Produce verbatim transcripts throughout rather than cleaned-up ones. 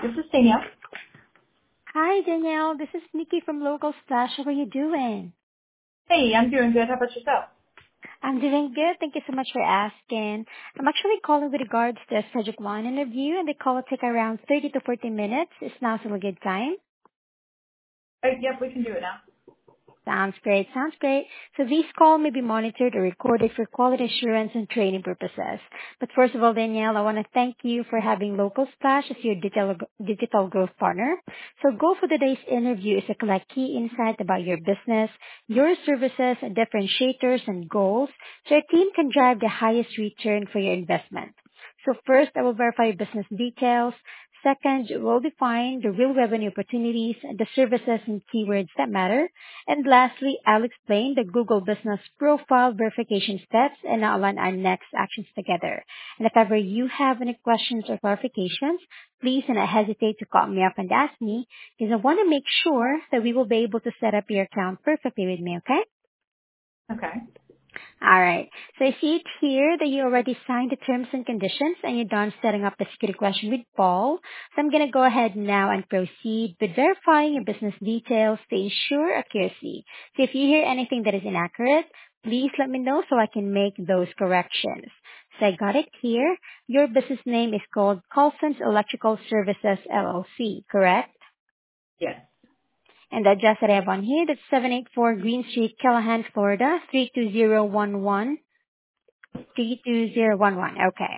This is Danielle. Hi, Danielle. This is Nikki from Local Splash. How are you doing? Hey, I'm doing good. How about yourself? I'm doing good. Thank you so much for asking. I'm actually calling with regards to a Schedule One interview, and the call will take around thirty to forty minutes. Is now still a good time? Uh, yep, we can do it now. Sounds great. Sounds great. So this call may be monitored or recorded for quality assurance and training purposes. But first of all, Danielle, I want to thank you for having Local Splash as your digital, digital growth partner. So goal for today's interview is to collect key insight about your business, your services, differentiators, and goals so your team can drive the highest return for your investment. So first, I will verify your business details. Second, we'll define the real revenue opportunities, the services and keywords that matter. And lastly, I'll explain the Google Business Profile verification steps and outline our next actions together. And if ever you have any questions or clarifications, please do not hesitate to call me up and ask me because I want to make sure that we will be able to set up your account perfectly with me, okay? Okay. All right. So I see it here that you already signed the terms and conditions and you're done setting up the security question with Paul. So I'm going to go ahead now and proceed with verifying your business details to ensure accuracy. So if you hear anything that is inaccurate, please let me know so I can make those corrections. So I got it here. Your business name is called Colson's Electrical Services L L C, correct? Yes. And the address that I have on here, that's seven eighty-four Green Street, Callahan, Florida, three two zero one one. three two zero one one. Okay.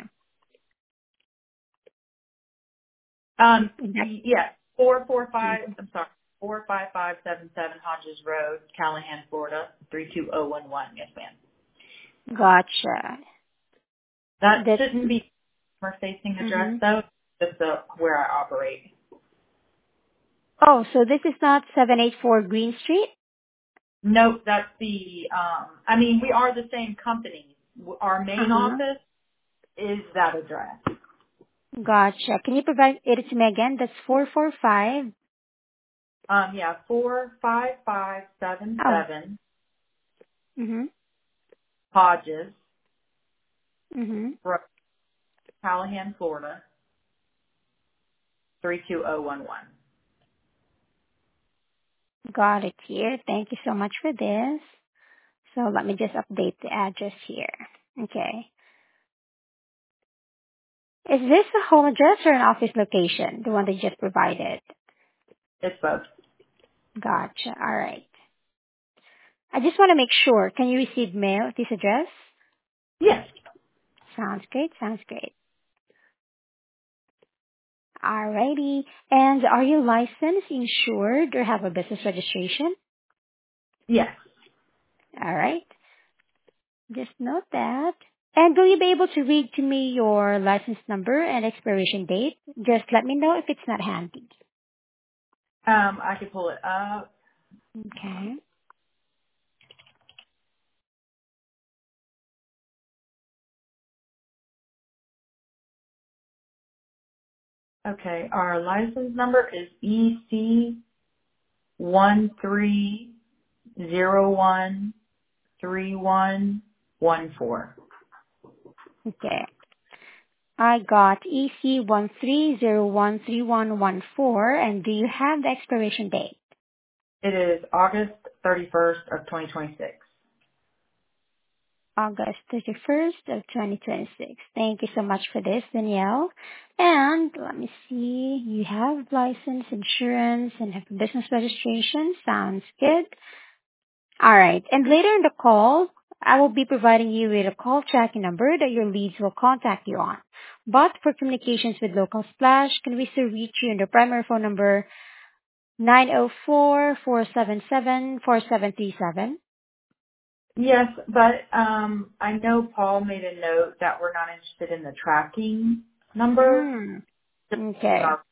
Um. That, y- Yes. Four four five. I'm sorry. Four five five seven seven Hodges Road, Callahan, Florida three two zero one one. Yes, ma'am. gotcha. That That's, shouldn't be customer facing address mm-hmm. though. Just the where I operate. Oh, so this is not seven eighty-four Green Street? Nope. That's the. Um. I mean, we are the same company. W- Our main Uh-huh. office is that address. Gotcha. Can you provide it to me again? That's four four five. Um. Yeah. Four five five seven Oh. seven Mm-hmm. Hodges Mm-hmm. Road, Callahan, Florida three two zero one one. Got it here. Thank you so much for this. So let me just update the address here. Okay. Is this a home address or an office location? The one that you just provided? It's both. Gotcha. All right. I just want to make sure. Can you receive mail at this address? Yes. Sounds great. Sounds great. Alrighty. And are you licensed, insured, or have a business registration? Yes. Alright. Just note that. And will you be able to read to me your license number and expiration date? Just let me know if it's not handy. Um, I could pull it up. Okay. Okay. Our license number is E C one three zero one three one one four. Okay. I got E C one three zero one three one one four, and do you have the expiration date? It is August thirty-first of twenty twenty-six. August thirty-first of twenty twenty-six. Thank you so much for this, Danielle. And let me see, you have license, insurance, and have business registration. Sounds good. All right. And later in the call, I will be providing you with a call tracking number that your leads will contact you on. But for communications with Local Splash, can we still reach you on the primary phone number nine zero four, four seven seven, four seven three seven? Yes, but um, I know Paul made a note that we're not interested in the tracking number. Hmm. Just Okay. our-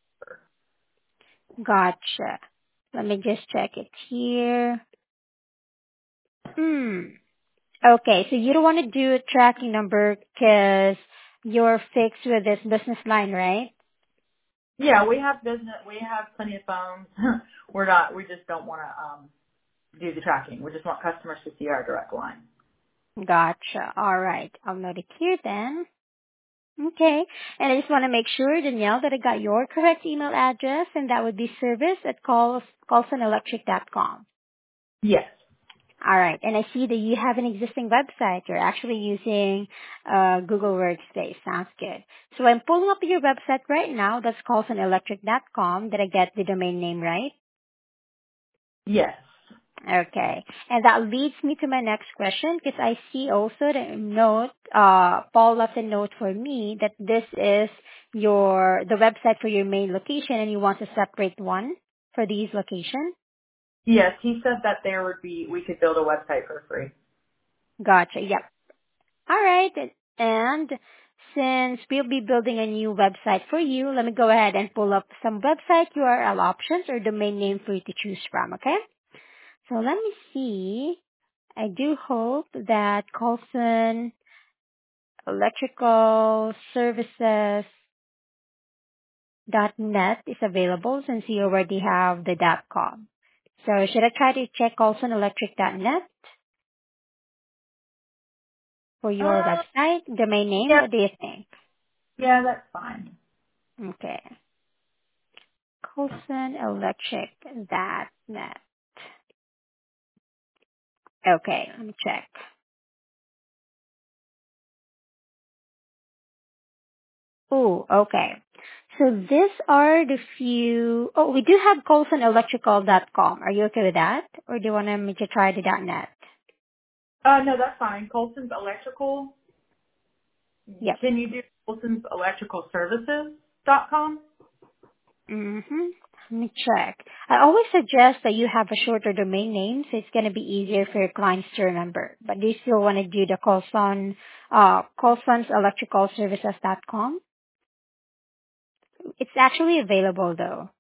Gotcha. Let me just check it here. Hmm. Okay, so you don't want to do a tracking number because you're fixed with this business line, right? Yeah, we have business. We have plenty of phones. we're not. We just don't want to um, do the tracking. We just want customers to see our direct line. Gotcha. All right. I'll note it here then. Okay. And I just want to make sure, Danielle, that I got your correct email address, and that would be service at colson electric dot com. Yes. All right. And I see that you have an existing website. You're actually using uh, Google Workspace. Sounds good. So I'm pulling up your website right now. That's colson electric dot com. Did I get the domain name right? Yes. Okay. And that leads me to my next question because I see also the note, uh, Paul left a note for me that this is your, the website for your main location and you want to separate one for these locations. Yes. He said that there would be, we could build a website for free. Gotcha. Yep. All right. And since we'll be building a new website for you, let me go ahead and pull up some website U R L options or domain name for you to choose from. Okay. So let me see. I do hope that Colson electrical services dot net is available since you already have the .com. So should I try to check colson electric dot net for your Uh, website? Domain name, yeah. what do you think? Yeah, that's fine. Okay. colson electric dot net. Okay, let me check. Oh, okay. So these are the few, oh, we do have colson electrical dot com. Are you okay with that? Or do you want me to try the .net? Uh, no, that's fine. Colson's Electrical. Yep. Can you do Colson's Electrical Services dot com? Mm-hmm. Let me check. I always suggest that you have a shorter domain name so it's going to be easier for your clients to remember. But do you still want to do the Colson, uh, colsons electrical services dot com? It's actually available though.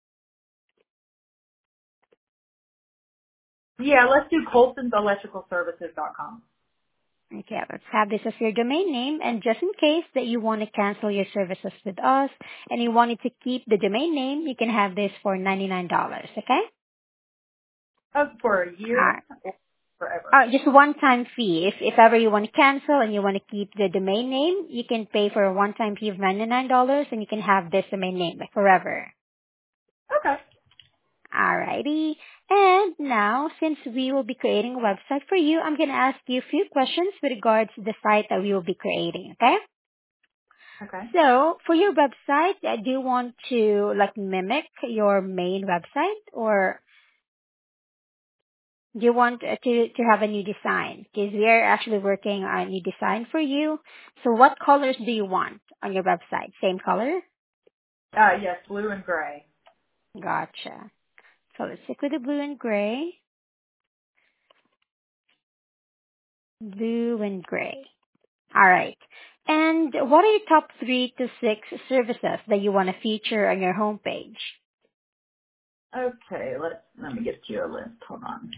Yeah, let's do Colson's Electrical Services dot com. Okay, let's have this as your domain name. And just in case that you want to cancel your services with us and you wanted to keep the domain name, you can have this for ninety-nine dollars, okay? Oh, for a All year right. or forever? Uh, just one-time fee. If if ever you want to cancel and you want to keep the domain name, you can pay for a one-time fee of ninety-nine dollars and you can have this domain name like forever. Okay. Alrighty. And now, since we will be creating a website for you, I'm going to ask you a few questions with regards to the site that we will be creating, okay? Okay. So, for your website, I do want to like mimic your main website or do you want uh, to, to have a new design? Because we are actually working on a new design for you. So what colors do you want on your website? Same color? Uh, yes, blue and gray. Gotcha. So let's stick with the blue and gray. Blue and gray. Alright. And what are your top three to six services that you want to feature on your homepage? Okay, let's let me get you a list. Hold on.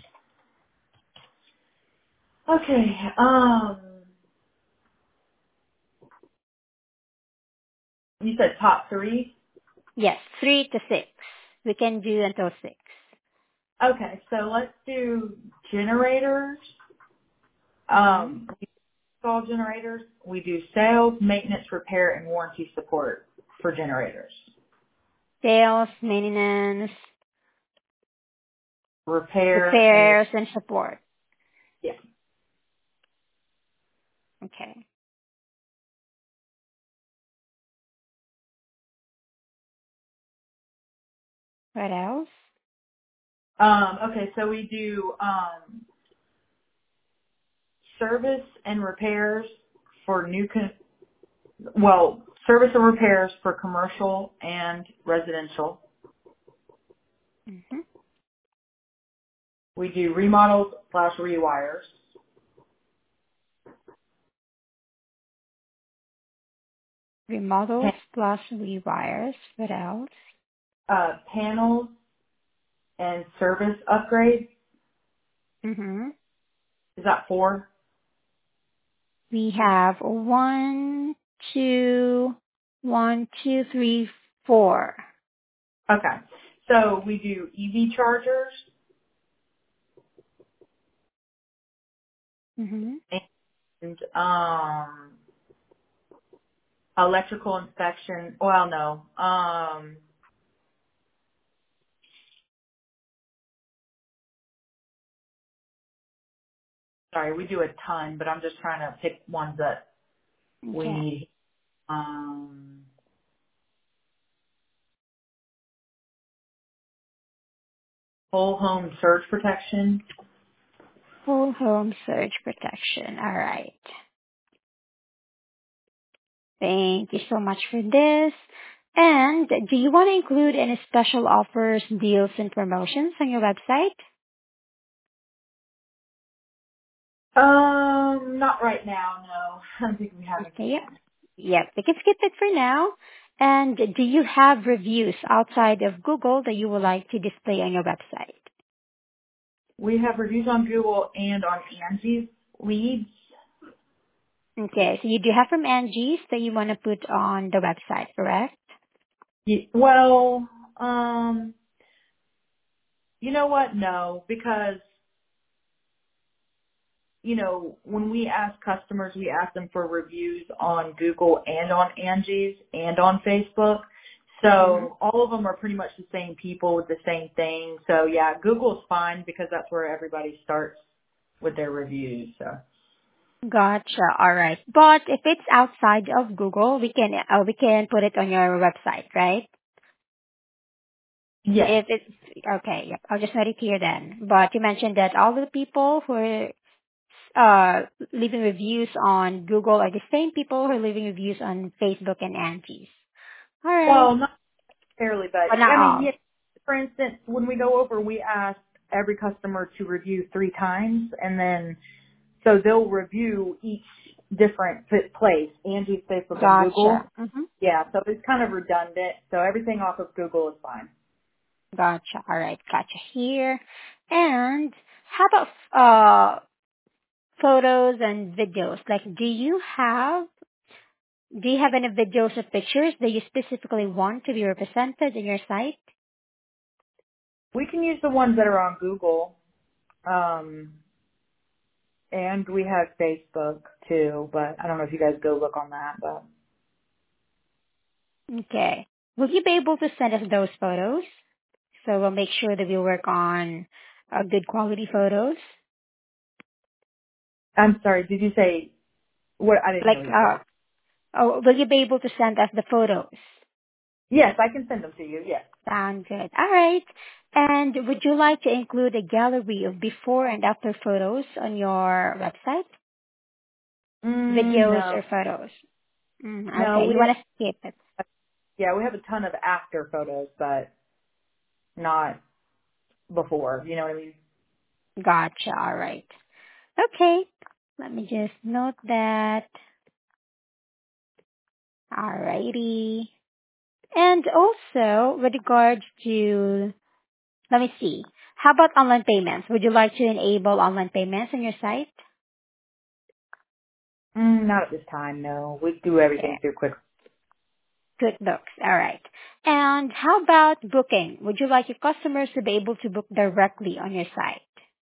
Okay. Um, you said top three. Yes, three to six. We can do until six. Okay, so let's do generators. Mm-hmm. Um, we install generators. We do sales, maintenance, repair, and warranty support for generators. Sales, maintenance, Repair and re- repairs, and support. yeah. Okay. What else? Um, okay, so we do um, service and repairs for new con- well, service and repairs for commercial and residential. Mm-hmm. We do remodels slash rewires, Remodels pa- plus rewires. What else? uh, panels and service upgrades. Mm-hmm. Is that four? We have one, two, one, two, three, four. Okay. So we do E V chargers Mm-hmm. and um, electrical inspection. Well, no. Um, sorry, we do a ton, but I'm just trying to pick ones that Okay. we, um, whole home surge protection. Full home surge protection. All right. Thank you so much for this. And do you want to include any special offers, deals, and promotions on your website? Um, not right now, no. I don't think we have Okay, anything. yep. Yep, we can skip it for now. And do you have reviews outside of Google that you would like to display on your website? We have reviews on Google and on Angie's leads. Okay, so you do have from Angie's that you want to put on the website, correct? Ye- Well, um, you know what? No, because you know, when we ask customers, we ask them for reviews on Google and on Angie's and on Facebook. Mm-hmm. So all of them are pretty much the same people with the same thing. So yeah, Google's fine because that's where everybody starts with their reviews. So Gotcha. All right. But if it's outside of Google, we can uh, we can put it on your website, right? yes, If it's okay, yep. I'll just note it here then. But you mentioned that all the people who are uh, leaving reviews on Google are the same people who are leaving reviews on Facebook and Angie's. All right. well, not necessarily, But but not I mean, all. yeah, for instance, when we go over, we ask every customer to review three times, and then so they'll review each different p- place, Angie's, Facebook, and Google. Gotcha. Mm-hmm. Yeah, so it's kind of redundant. So everything off of Google is fine. Gotcha. All right. Gotcha here. And how about uh, photos and videos? Like, do you have do you have any videos or pictures that you specifically want to be represented in your site? We can use the ones that are on Google, um, and we have Facebook too. But I don't know if you guys go look on that. But Okay. Will you be able to send us those photos? So we'll make sure that we work on uh, good quality photos. I'm sorry, did you say what? I didn't hear Like, what you uh, said. oh, will you be able to send us the photos? Yes, I can send them to you. Yes. Sound good. All right. And would you like to include a gallery of before and after photos on your website? Mm, Videos no, or photos? Mm, no, okay, we you want to have. skip it. Yeah, we have a ton of after photos, but not before. You know what I mean? Gotcha. All right. Okay. Let me just note that. All righty. And also, with regards to, let me see. How about online payments? Would you like to enable online payments on your site? Mm, not at this time. No, we do Okay. everything through Quick. QuickBooks. All right. And how about booking? Would you like your customers to be able to book directly on your site?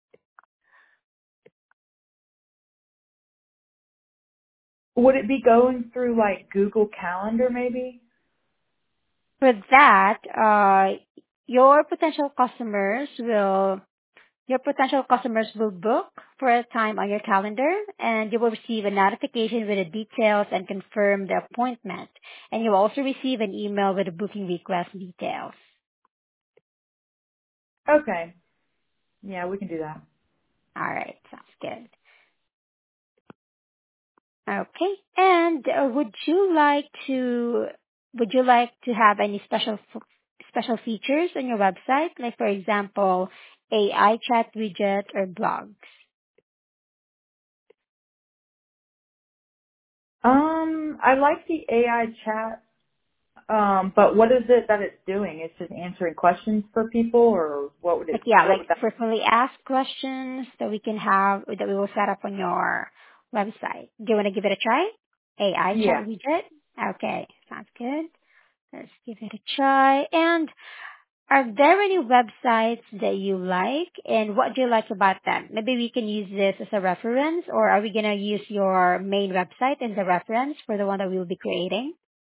Would it be going through like Google Calendar maybe? For that, uh, your potential customers will your potential customers will book for a time on your calendar, and you will receive a notification with the details and confirm the appointment. And you will also receive an email with the booking request details. Okay. Yeah, we can do that. All right, sounds good. Okay. And uh, would you like to would you like to have any special f- special features on your website, like for example, A I chat widget or blogs? Um, I like the A I chat. Um, but what is it that it's doing? It's just answering questions for people, or what would Like it? yeah, What like would that? frequently asked questions that we can have that we will set up on your website. Do you want to give it a try? A I chat Yeah. widget. Okay, sounds good. Let's give it a try. And are there any websites that you like, and what do you like about them? Maybe we can use this as a reference, or are we going to use your main website as a reference for the one that we will be creating?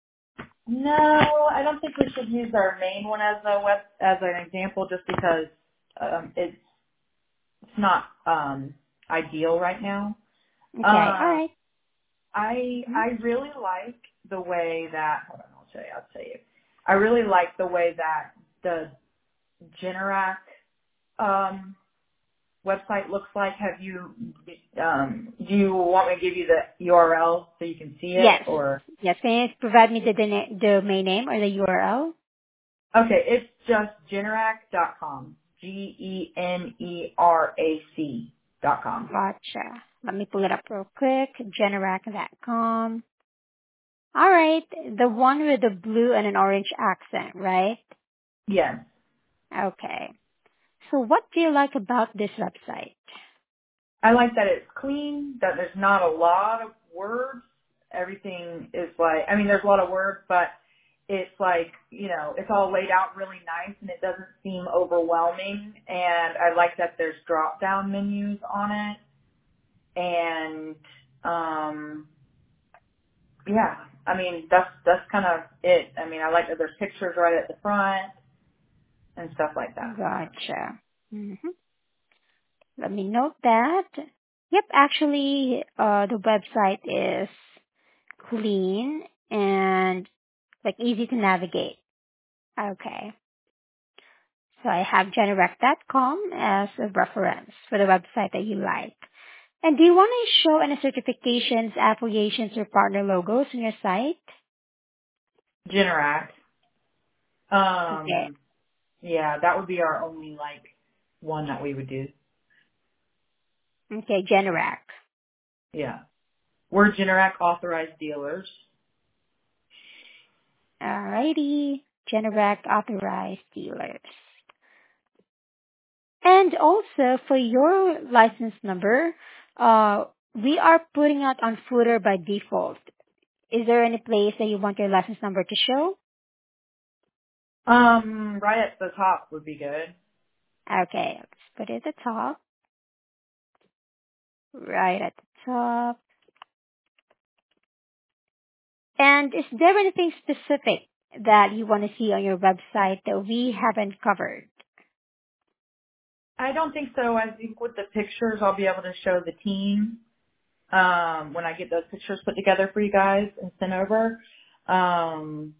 No, I don't think we should use our main one as a web as an example, just because um, it's it's not um, ideal right now. Okay, all Uh, right. I Mhm. I really like the way that hold on, I'll tell you, I'll tell you. I really like the way that the Generac um, website looks like. Have you um, do you want me to give you the U R L so you can see it, Yes. or Yes. Can you provide me the dona- domain name or the U R L? okay, it's just generac dot com. G E N E R A C dot com. Gotcha. Let me pull it up real quick. Generac dot com. All right. The one with the blue and an orange accent, right? Yes. Okay. So what do you like about this website? I like that it's clean, that there's not a lot of words. Everything is like, I mean, there's a lot of words, but it's like, you know, it's all laid out really nice and it doesn't seem overwhelming. And I like that there's drop down menus on it. And, um, yeah, I mean, that's, that's kind of it. I mean, I like that there's pictures right at the front and stuff like that. Gotcha. hmm Let me note that. Yep, actually, uh, the website is clean and like easy to navigate. Okay. So I have generac dot com as a reference for the website that you like. And do you want to show any certifications, affiliations, or partner logos on your site? Generac. Okay. Um, yeah, that would be our only like one that we would do. Okay, Generac. Yeah. We're Generac authorized dealers. Alrighty. Generac authorized dealers. And also for your license number, uh, we are putting it on footer by default. Is there any place that you want your license number to show? Um, right at the top would be good. Okay, let's put it at the top. Right at the top. And is there anything specific that you want to see on your website that we haven't covered? I don't think so. I think with the pictures, I'll be able to show the team um, when I get those pictures put together for you guys and sent over. Um,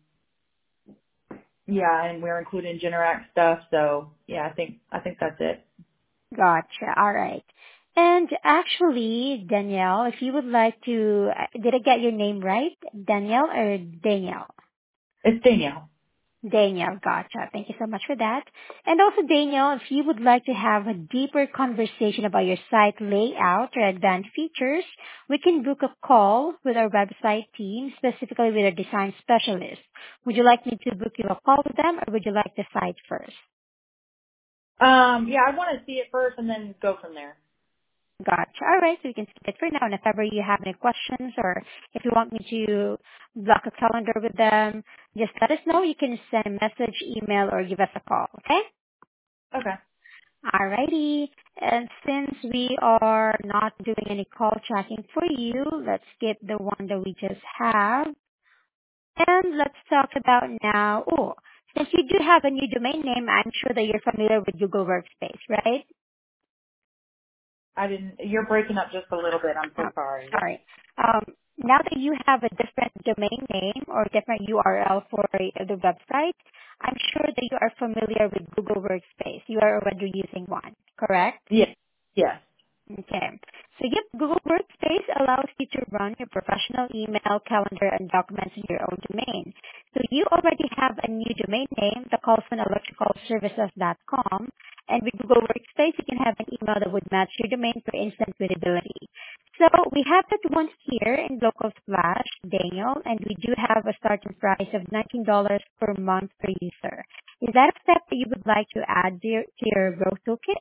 yeah, and we're including Generac stuff, so yeah, I think I think that's it. Gotcha. All right. And actually, Danielle, if you would like to, uh, did I get your name right? Danielle or Danielle? It's Danielle. Danielle, gotcha. Thank you so much for that. And also, Danielle, if you would like to have a deeper conversation about your site layout or advanced features, we can book a call with our website team, specifically with a design specialist. Would you like me to book you a call with them, or would you like the site first? Um, yeah, I want to see it first and then go from there. Gotcha. All right, so we can skip it for now. And if ever you have any questions or if you want me to block a calendar with them, just let us know. You can send a message, email, or give us a call, okay? Okay. Alrighty. And since we are not doing any call tracking for you, let's skip the one that we just have. And let's talk about now. Oh, since you do have a new domain name, I'm sure that you're familiar with Google Workspace, right? I didn't. You're breaking up just a little bit. I'm so Oh, sorry. sorry. Um, now that you have a different domain name or different U R L for the website, I'm sure that you are familiar with Google Workspace. You are already using one, correct? Yes. Yes. Okay. So yep, Google Workspace allows you to run your professional email, calendar, and documents in your own domain. So you already have a new domain name, the Colson Electrical Services dot com, and with Google Workspace, you can have an email that would match your domain for instant visibility. So we have that one here in Local Splash, Daniel, and we do have a starting price of nineteen dollars per month per user. Is that a step that you would like to add to your, to your growth toolkit?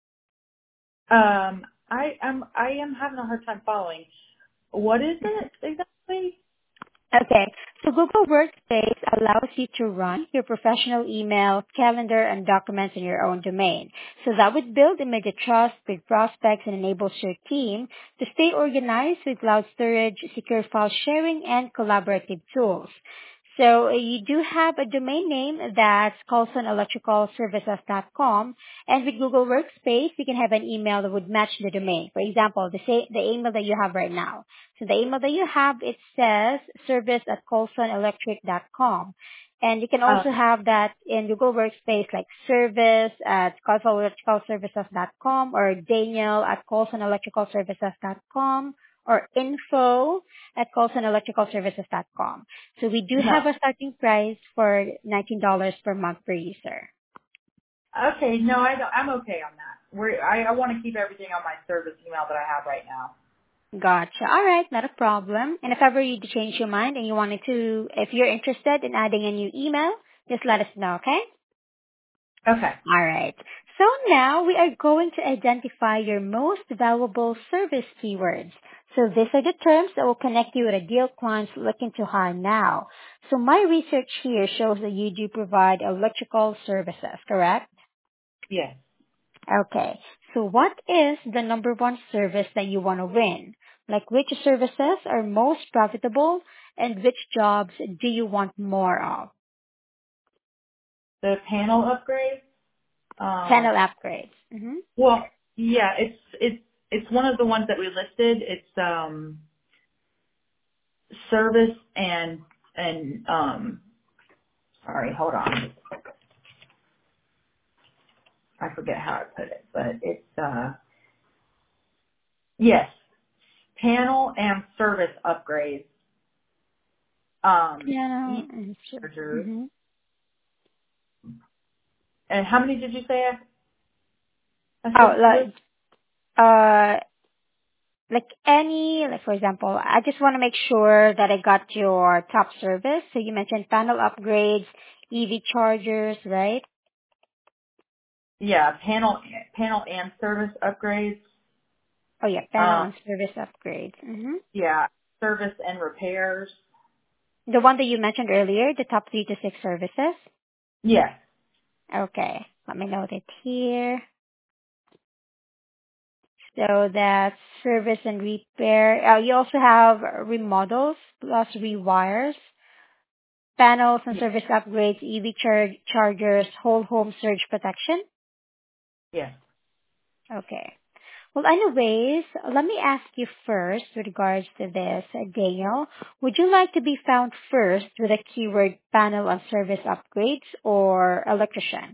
Um, I am. I am having a hard time following. What is it exactly? Okay. So Google Workspace allows you to run your professional email, calendar, and documents in your own domain. So that would build immediate trust with prospects and enables your team to stay organized with cloud storage, secure file sharing, and collaborative tools. So uh, you do have a domain name that's colson electrical services dot com, and with Google Workspace, you can have an email that would match the domain. For example, the say, the email that you have right now. So the email that you have, it says service at colson electric dot com. And you can Uh, also have that in Google Workspace, like service at colson electrical services dot com, or Daniel at colson electrical services dot com, or info at colson electrical services dot com. So we do no. have a starting price for nineteen dollars per month per user. Okay, no, I don't, I'm okay on that. We're, I, I want to keep everything on my service email that I have right now. Gotcha. All right, not a problem. And if ever you change your mind and you wanted to, if you're interested in adding a new email, just let us know, okay? Okay. All right. So now we are going to identify your most valuable service keywords. So these are the terms that will connect you with ideal clients looking to hire now. So my research here shows that you do provide electrical services, correct? Yes. Okay. So what is the number one service that you want to win? Like which services are most profitable and which jobs do you want more of? The panel upgrade. Um, Panel upgrades. Mm-hmm. well, yeah, it's it's it's one of the ones that we listed. It's um service and and um sorry, hold on. I forget how I put it, but it's uh yes, panel and service upgrades. Um, Piano e and ser- chargers. mm-hmm. And how many did you say I, I Oh, should list? like, uh, like any, like for example, I just want to make sure that I got your top service. So you mentioned panel upgrades, E V chargers, right? Yeah, panel panel and service upgrades. Oh yeah, panel Uh, and service upgrades. Mm-hmm. yeah, service and repairs. The one that you mentioned earlier, the top three to six services. Yes, Okay, let me note it here. So that's service and repair. Uh, you also have remodels plus rewires, panels and yes, service upgrades, E V char- chargers, whole home surge protection. yes. Okay. Well, anyways, let me ask you first with regards to this, uh, Daniel. Would you like to be found first with a keyword panel on service upgrades or electrician?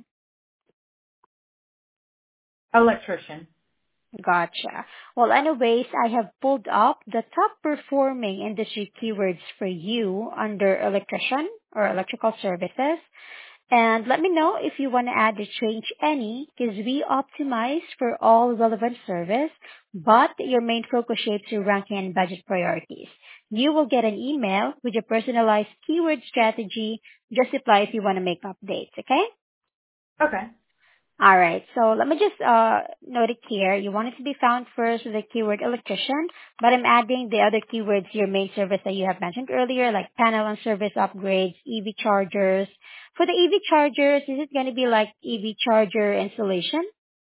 Electrician. Gotcha. Well, anyways, I have pulled up the top performing industry keywords for you under electrician or electrical services. And let me know if you want to add or change any, because we optimize for all relevant service, but your main focus shapes your ranking and budget priorities. You will get an email with your personalized keyword strategy. Just reply if you want to make updates, okay? Okay. All right. So let me just uh, note it here. You want it to be found first with the keyword electrician, but I'm adding the other keywords to your main service that you have mentioned earlier, like panel and service upgrades, E V chargers. For the E V chargers, is it going to be like E V charger installation?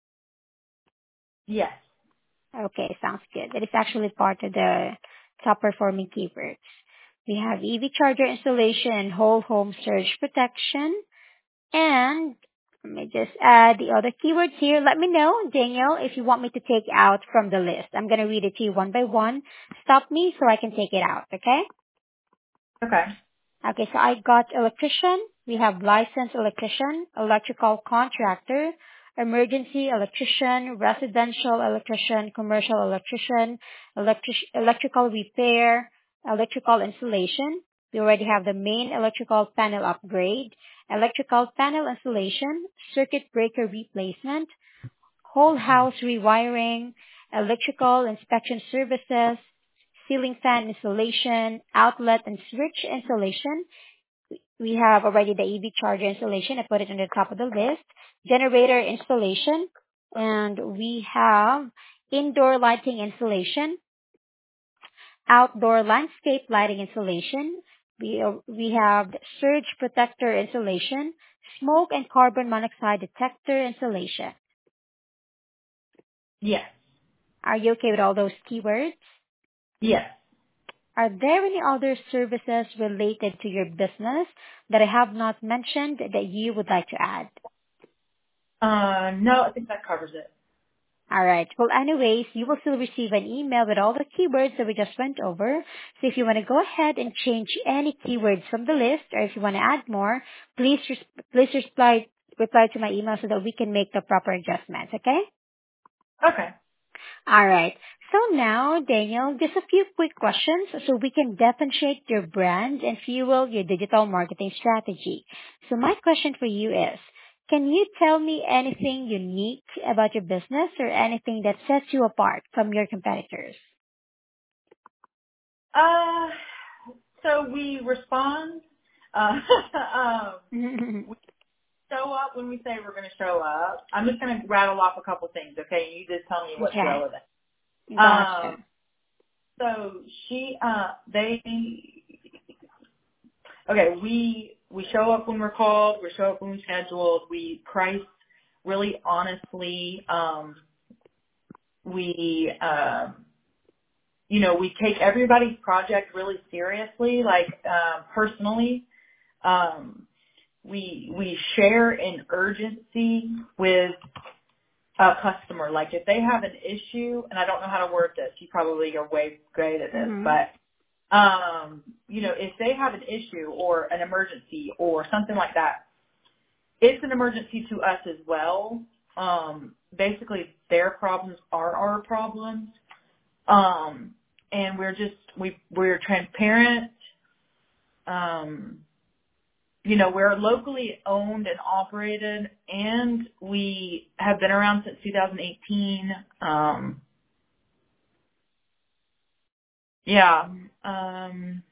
Yes. Okay, sounds good. That is actually part of the top performing keywords. We have E V charger installation, whole home surge protection, and let me just add the other keywords here. Let me know, Daniel, if you want me to take out from the list. I'm going to read it to you one by one. Stop me so I can take it out, okay? Okay. Okay, so I got electrician. We have licensed electrician, electrical contractor, emergency electrician, residential electrician, commercial electrician, electric, electrical repair, electrical installation. We already have the main electrical panel upgrade, electrical panel installation, circuit breaker replacement, whole house rewiring, electrical inspection services, ceiling fan installation, outlet and switch installation. We have already the E V charger installation. I put it on the top of the list. Generator installation. And we have indoor lighting installation, outdoor landscape lighting installation. We, we have the surge protector installation, smoke and carbon monoxide detector installation. Yes. Are you okay with all those keywords? Yes. Are there any other services related to your business that I have not mentioned that you would like to add? Uh, no, I think that covers it. All right. Well, anyways, you will still receive an email with all the keywords that we just went over. So if you want to go ahead and change any keywords from the list, or if you want to add more, please res- please reply reply to my email so that we can make the proper adjustments. Okay? Okay. All right. So now, Daniel, just a few quick questions so we can differentiate your brand and fuel your digital marketing strategy. So my question for you is, can you tell me anything unique about your business or anything that sets you apart from your competitors? Uh, so we respond. Uh, um, we show up when we say we're going to show up. I'm just going to rattle off a couple things, okay? You just tell me what's Okay. relevant. Gotcha. Um, so she, uh, they, okay, we we show up when we're called. We show up when we're scheduled. We price really honestly. Um, we, um, you know, we take everybody's project really seriously, like um, personally. Um, we we share an urgency with a customer. Like if they have an issue, and I don't know how to word this, you probably are way great at this, Mm-hmm. but um, you know, if they have an issue or an emergency or something like that, it's an emergency to us as well. Um, basically, their problems are our problems, um, and we're just we we're transparent. Um, you know, we're locally owned and operated, and we have been around since two thousand eighteen. Um, yeah. Um,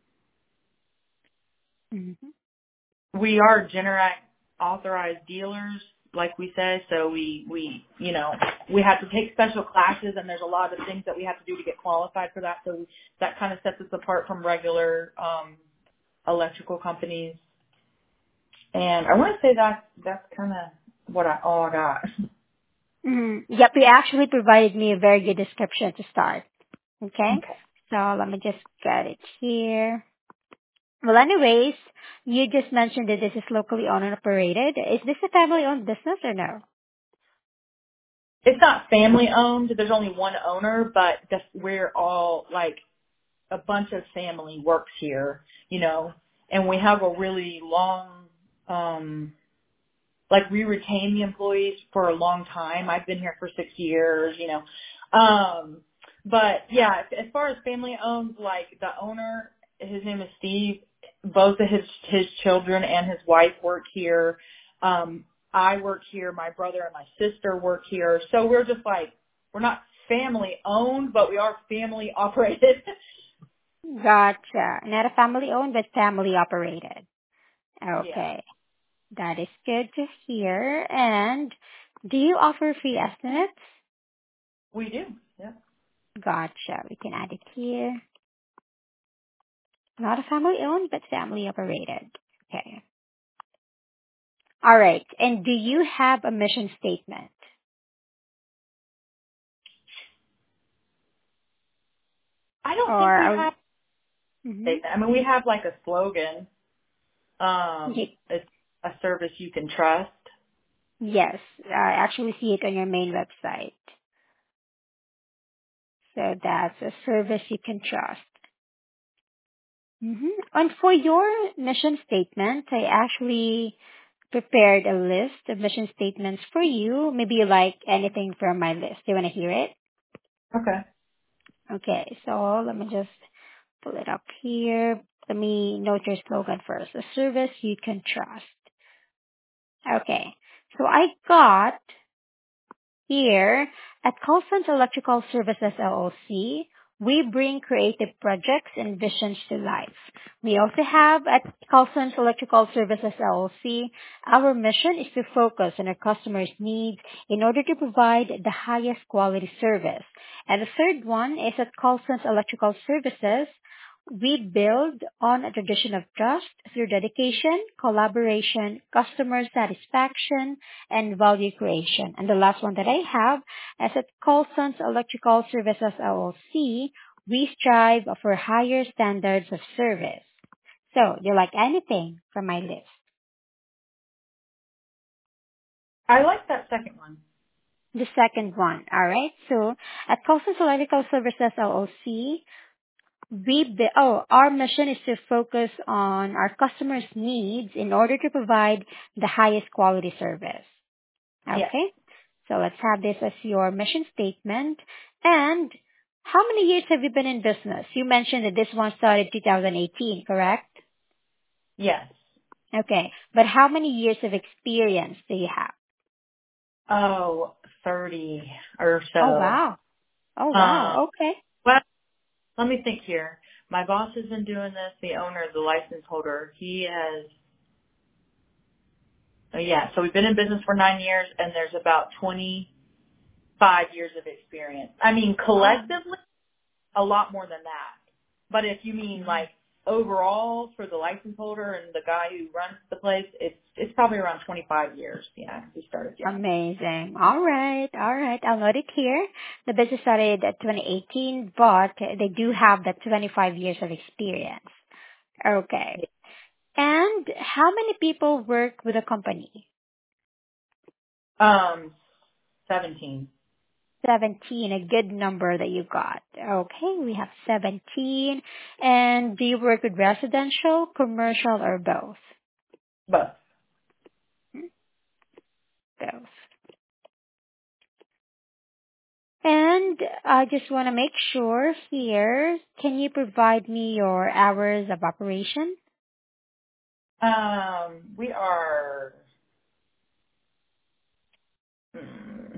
Mm-hmm. we are Generac authorized dealers, like we said, so we, we, you know, we have to take special classes, and there's a lot of things that we have to do to get qualified for that, so that kind of sets us apart from regular um, electrical companies. And I want to say that that's kind of what I all I got. Mm-hmm. Yep, you actually provided me a very good description to start. Okay? Okay. So let me just get it here. Well, anyways, you just mentioned that this is locally owned and operated. Is this a family-owned business or no? It's not family owned. There's only one owner, but the, we're all like a bunch of family works here, you know, and we have a really long, um, like we retain the employees for a long time. I've been here for six years, you know. Um, but yeah, as far as family owned, like the owner, his name is Steve. Both of his his children and his wife work here. Um, I work here. My brother and my sister work here. So we're just like we're not family owned, but we are family operated. Gotcha. Not a family-owned, but family-operated. Yeah, Okay. That is good to hear. And do you offer free estimates? we do. Yeah. Gotcha. We can add it here. Not a family-owned, but family-operated. Okay. All right. And do you have a mission statement? I don't think Or we are, have. mhm. I mean, we have like a slogan. Um, Ye- it's a service you can trust. Yes, I actually see it on your main website. So that's a service you can trust. hmm And for your mission statement, I actually prepared a list of mission statements for you. Maybe you like anything from my list. Do you want to hear it? Okay. Okay, so let me just pull it up here. Let me note your slogan first. A service you can trust. Okay, so I got here, at Colson's Electrical Services L L C, we bring creative projects and visions to life. We also have at Colson's Electrical Services L L C, our mission is to focus on our customers' needs in order to provide the highest quality service. And the third one is at Colson's Electrical Services, we build on a tradition of trust through dedication, collaboration, customer satisfaction, and value creation. And the last one that I have is at Colson's Electrical Services L L C. We strive for higher standards of service. So, do you like anything from my list? I like that second one. The second one, all right? So, at Coastal Electrical Services L L C, we be- oh, our mission is to focus on our customers' needs in order to provide the highest quality service. Yes. Okay? So let's have this as your mission statement. And how many years have you been in business? You mentioned that this one started two thousand eighteen, correct? Yes. Okay. But how many years of experience do you have? Oh, thirty or Oh, so. wow. Oh, Uh, wow. Okay. well, let me think here. My boss has been doing this. The owner, the license holder, he has. Oh, yeah. So we've been in business for nine years, and there's about twenty-five years of experience. I mean, Oh. collectively, a lot more than that. But if you mean Mhm. like overall for the license holder and the guy who runs the place, it's it's probably around twenty-five years. Yeah, we started young. Amazing. All right. All right. I'll note it here. The business started at twenty eighteen, but they do have the twenty-five years of experience. Okay. And how many people work with the company? Um, seventeen. seventeen, a good number that you got. Okay, we have seventeen. And do you work with residential, commercial, or both? Both. Hmm, Both. And I just want to make sure here, can you provide me your hours of operation? Um, we are. Hmm,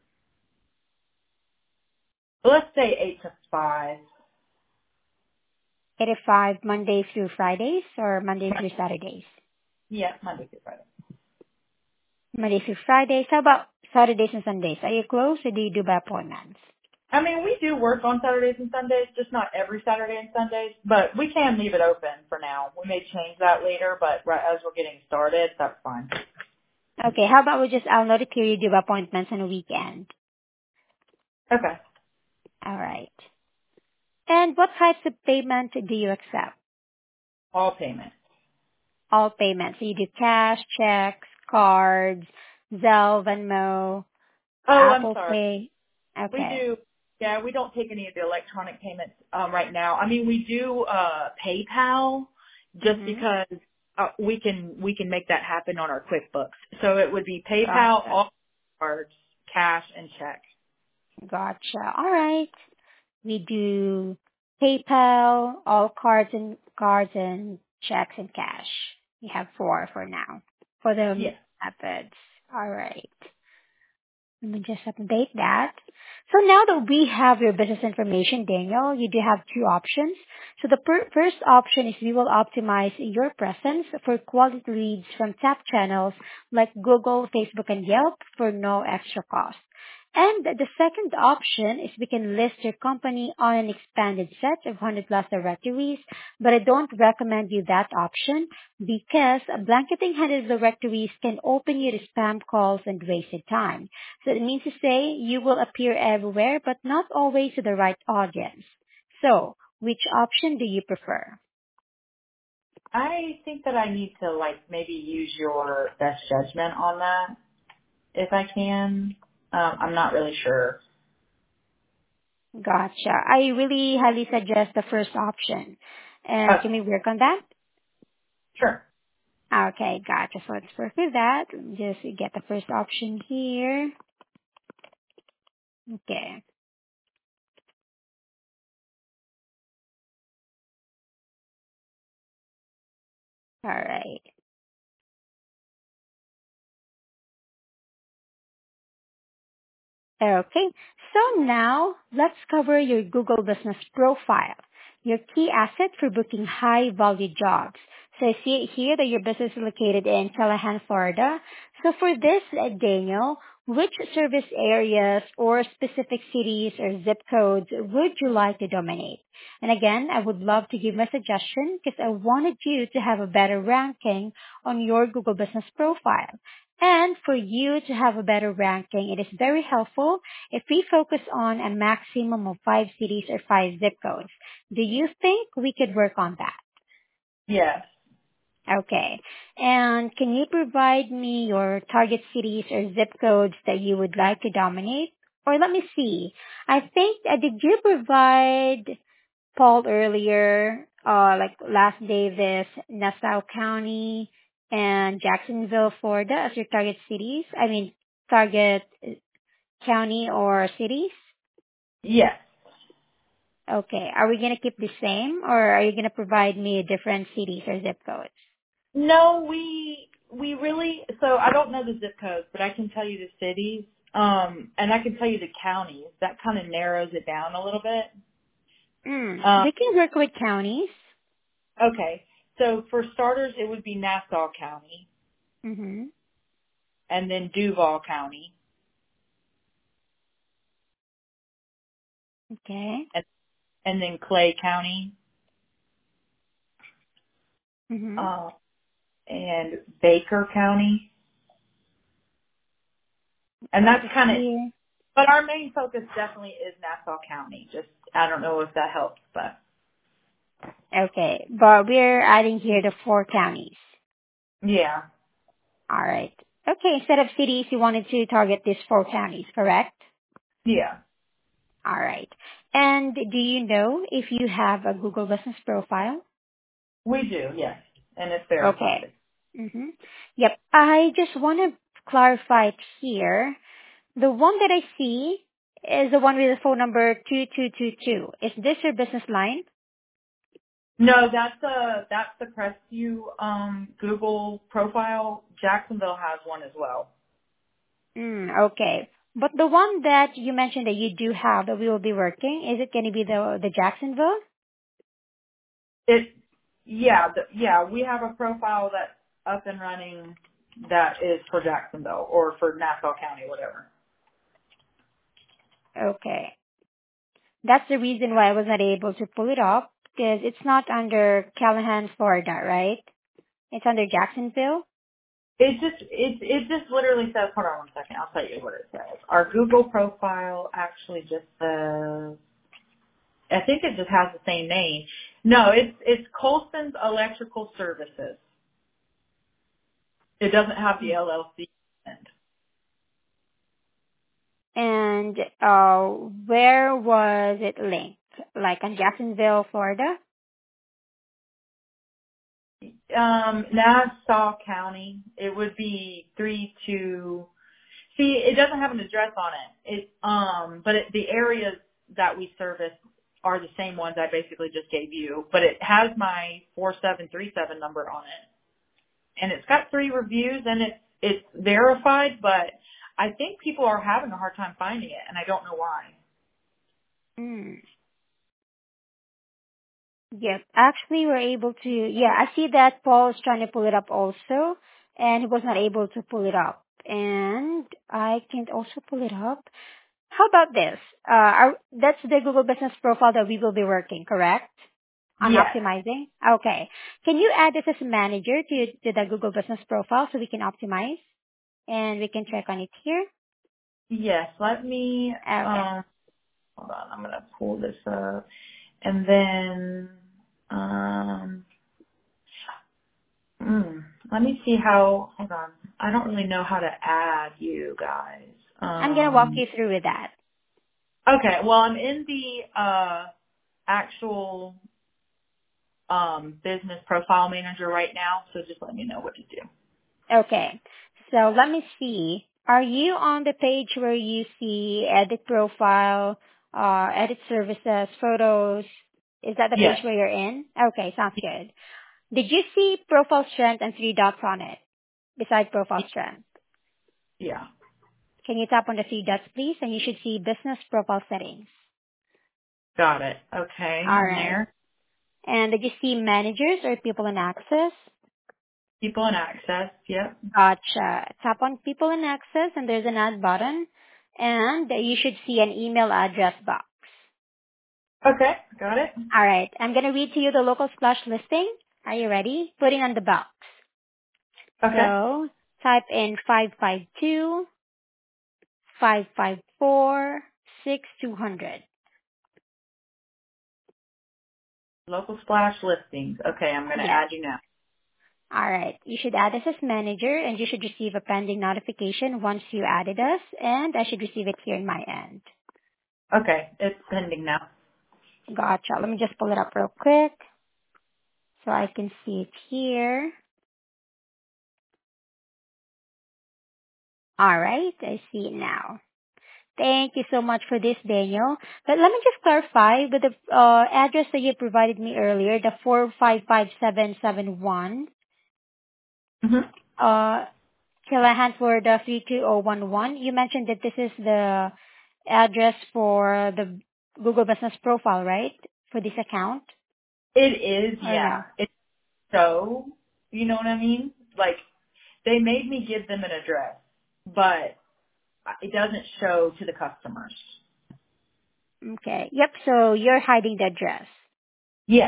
let's say eight to five. eight to five Monday through Fridays or Monday through Saturdays? Yeah, Monday through Friday. Monday through Fridays. How about Saturdays and Sundays? Are you closed or do you do by appointments? I mean, we do work on Saturdays and Sundays, just not every Saturday and Sundays, but we can leave it open for now. We may change that later, but right as we're getting started, that's fine. Okay, how about we just, I'll note it here you do appointments on a weekend. Okay. All right. And what types of payment do you accept? All payments. All payments. So you do cash, checks, cards, Zelle, Venmo, Oh, I'm Apple sorry. Pay. We Okay. do, yeah, we don't take any of the electronic payments um, right now. I mean, we do uh, PayPal just Mm-hmm. because uh, we can we can make that happen on our QuickBooks. So it would be PayPal, Gotcha. all cards, cash, and check. Gotcha. All right. We do PayPal, all cards and cards and checks and cash. We have four for now for the Yes. methods. All right. Let me just update that. So now that we have your business information, Daniel, you do have two options. So the per- first option is we will optimize your presence for quality leads from top channels like Google, Facebook, and Yelp for no extra cost. And the second option is we can list your company on an expanded set of one hundred plus directories, but I don't recommend you that option because blanketing one hundred directories can open you to spam calls and wasted time. So it means to say you will appear everywhere, but not always to the right audience. So, which option do you prefer? I think that I need to like maybe use your best judgment on that if I can. Um, I'm not really sure. Gotcha. I really highly suggest the first option. And can Okay. we work on that? Sure. Okay, gotcha. So let's work with that. Just get the first option here. Okay. All right. Okay, so now let's cover your Google Business Profile, your key asset for booking high value jobs. So I see it here that your business is located in Callahan, Florida. So for this, uh, Daniel, which service areas or specific cities or zip codes would you like to dominate? And again, I would love to give my suggestion because I wanted you to have a better ranking on your Google Business Profile. And for you to have a better ranking, it is very helpful if we focus on a maximum of five cities or five zip codes. Do you think we could work on that? Yes. Okay. And can you provide me your target cities or zip codes that you would like to dominate? Or let me see. I think, uh, did you provide Paul earlier, uh, like Las Davis, Nassau County, and Jacksonville, Florida as your target cities? I mean, target uh, county or cities? Yes. Okay. Are we going to keep the same or are you going to provide me different cities or zip codes? No, we we really. So I don't know the zip codes, but I can tell you the cities, um, and I can tell you the counties. That kind of narrows it down a little bit. Mm, Um, we can work with counties. okay. So for starters, it would be Nassau County, Mm-hmm. and then Duval County, Okay. and, and then Clay County, Mm-hmm. uh, and Baker County, and Let that's us kind of. see. But our main focus definitely is Nassau County. Just I don't know if that helps, but Okay. But we're adding here the four counties. yeah, All right. Okay. Instead of cities, you wanted to target these four counties, correct? yeah, All right. And do you know if you have a Google Business profile? we do. Yes, and it's Okay. verified. Mm-hmm. Yep. I just want to clarify it here. The one that I see is the one with the phone number two two two two. Is this your business line? No, that's a that's the Crestview um, Google profile. Jacksonville has one as well. Mm, okay. But the one that you mentioned that you do have that we will be working, is it going to be the the Jacksonville? It yeah the, yeah we have a profile that's up and running that is for Jacksonville or for Nassau County, whatever. Okay. That's the reason why I was not able to pull it up because it's not under Callahan, Florida, right? It's under Jacksonville. It just it it just literally says. Hold on one second. I'll tell you what it says. Our Google profile actually just says. I think it just has the same name. No, it's it's Colson's Electrical Services. It doesn't have the L L C. And uh, where was it linked? Like on Jacksonville, Florida? Um, Nassau County. It would be three two. See, it doesn't have an address on it. It um, but it, the areas that we service are the same ones I basically just gave you. But it has my four seven three seven number on it, and it's got three reviews, and it's it's verified. But I think people are having a hard time finding it, and I don't know why. Hmm. Yep. Actually, we're able to. Yeah, I see that Paul is trying to pull it up also, and he was not able to pull it up. And I can also pull it up. How about this? Uh, our, that's the Google Business Profile that we will be working, correct? On Yes, optimizing? Okay. Can you add this as a manager to, to the Google Business Profile so we can optimize? And we can check on it here. yes. Let me. Okay. Um, hold on. I'm gonna pull this up, and then um. Mm, let me see how. Hold on. I don't really know how to add you guys. I'm going to walk Um. you through with that. Okay. Well, I'm in the uh actual um business profile manager right now, so just let me know what to do. Okay. So let me see. Are you on the page where you see edit profile, uh, edit services, photos? Is that the page Yes. where you're in? Okay, sounds good. Did you see profile strength and three dots on it beside profile strength? Yeah. Can you tap on the three dots, please? And you should see business profile settings. Got it. Okay. All I'm right. there. And did you see managers or people in access? People in access. Yep. Gotcha. Tap on people in access and there's an add button. And you should see an email address box. Okay. Got it. All right. I'm going to read to you the local splash listing. Are you ready? Putting on the box. Okay. So, type in five five two, five five four, six two hundred. Local Splash listings. Okay, I'm going to Yes. add you now. All right. You should add us as manager, and you should receive a pending notification once you added us, and I should receive it here in my end. Okay, it's pending now. Gotcha. Let me just pull it up real quick so I can see it here. All right. I see it now. Thank you so much for this, Daniel. But let me just clarify with the uh, address that you provided me earlier, the four five five seven seven one, Mm-hmm. uh, Callahan for the three two zero one one. You mentioned that this is the address for the Google Business Profile, right? For this account, It is, or yeah. no? It's so, you know what I mean? Like, they made me give them an address, but it doesn't show to the customers. Okay. Yep. So you're hiding the address. Yes,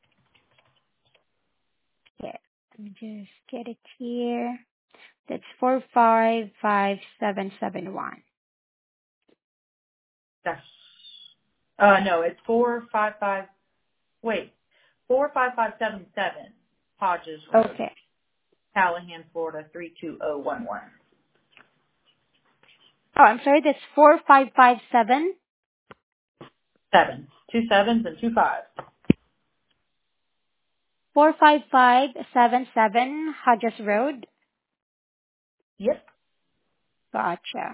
Okay. Let me just get it here. That's four five five seven seven one. that's, uh, no, it's four five five, wait, four five five seven seven Hodges Road, Okay. Callahan, Florida, three two zero one one. Oh, I'm sorry. That's four five five seven. Seven. Two sevens and two fives. Four five five seven seven Hodges Road. Yep. Gotcha.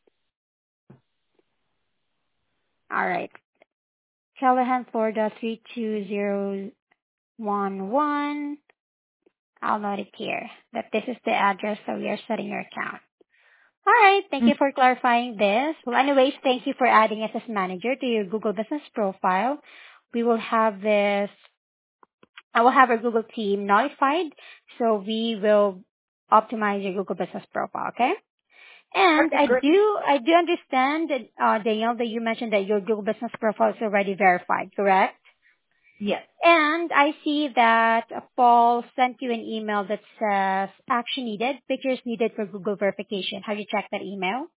All right. Callahan, Florida three two zero one one. I'll note it here that this is the address that we are setting your account. All right. Thank you Mm. for clarifying this. Well, anyways, thank you for adding us as manager to your Google Business Profile. We will have this, I will have our Google team notified, so we will optimize your Google Business Profile, okay? And Okay, I great. do, I do understand that, uh, Danielle, that you mentioned that your Google Business Profile is already verified, correct? Yes. And I see that uh, Paul sent you an email that says action needed, pictures needed for Google verification. Have you checked that email?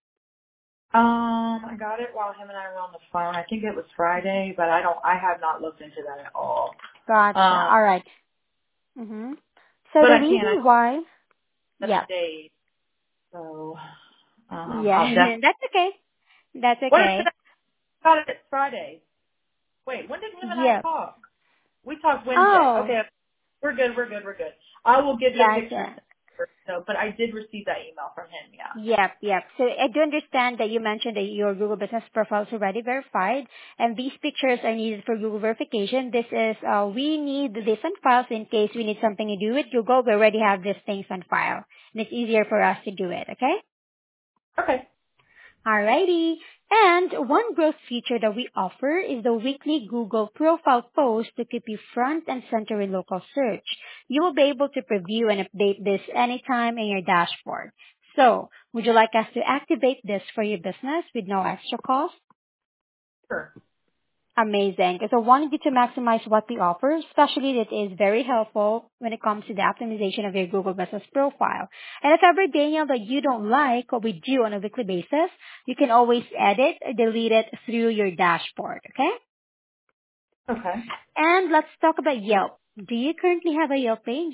Um, I got it while him and I were on the phone. I think it was Friday, but I don't, I have not looked into that at all. Gotcha. Um, All right. Mm-hmm. So but the I can, I reason why, seven yeah, days. So, um, I'll yeah, def- that's okay. That's what is it? okay. I got it Friday. Wait, when did him and I Yep. talk? We talked Wednesday. Oh, Okay, we're good. We're good. We're good. I will give you pictures. gotcha. So, but I did receive that email from him. Yeah. Yep, yep. So I do understand that you mentioned that your Google Business Profile is already verified, and these pictures are needed for Google verification. This is, uh, we need this on file, so in case we need something to do with Google, we already have these things on file, and it's easier for us to do it, okay? Okay. Alrighty. And one growth feature that we offer is the weekly Google profile post to keep you front and center in local search. You will be able to preview and update this anytime in your dashboard. So, would you like us to activate this for your business with no extra cost? Sure. Amazing. Because I wanted you to maximize what we offer, especially that is very helpful when it comes to the optimization of your Google Business Profile. And if ever, Daniel, that you don't like what we do on a weekly basis, you can always edit or delete it through your dashboard, okay? Okay. And let's talk about Yelp. Do you currently have a Yelp page?